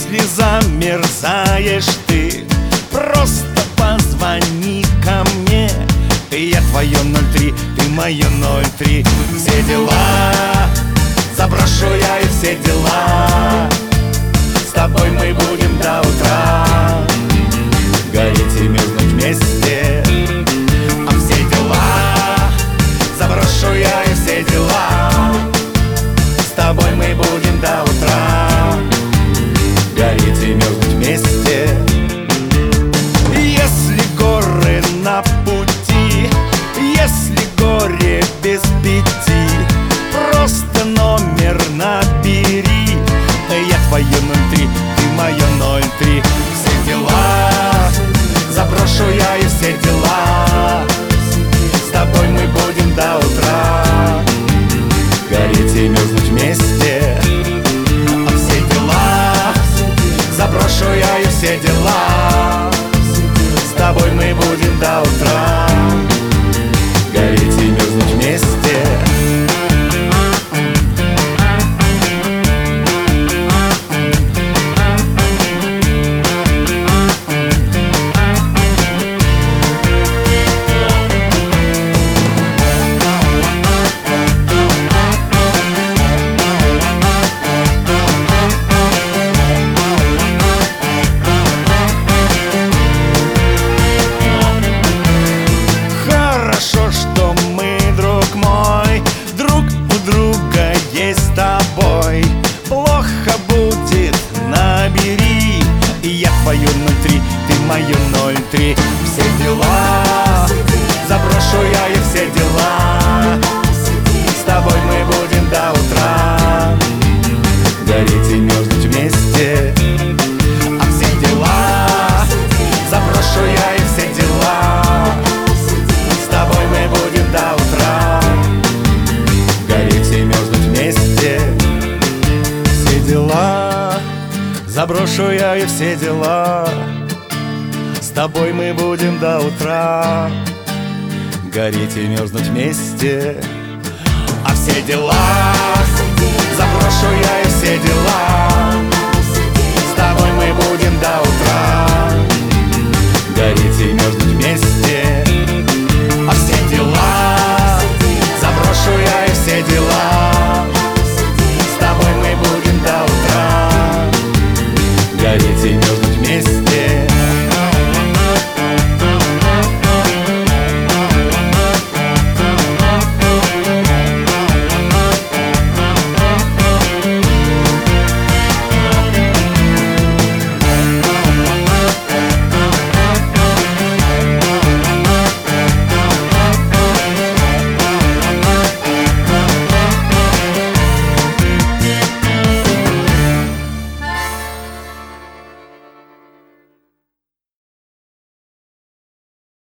Если замерзаешь ты, просто позвони ко мне. Я твое 03, ты мое 03. Все дела заброшу я и все дела. С тобой мы будем до утра гореть и мерзнуть вместе. А все дела заброшу я и все дела. С тобой мы будем до утра гореть и мерзнуть вместе. Если горы на пути, если горе без 5, просто номер набери. Я твое 03, ты мое 03. Все дела заброшу я и все дела. С тобой мы будем до утра гореть и мерзнуть вместе. А все дела заброшу я и все дела. С тобой мы будем до утра гореть и мерзнуть вместе. Есть с тобой, плохо будет, набери. Я твое 03, ты мое 03. Все дела заброшу я и все дела. С тобой мы будем до утра гореть и мерзнуть вместе. А все дела заброшу я и все дела. С тобой мы будем до утра гореть и мерзнуть вместе. Все дела заброшу я и все дела. С тобой мы будем до утра гореть и мерзнуть вместе. А все дела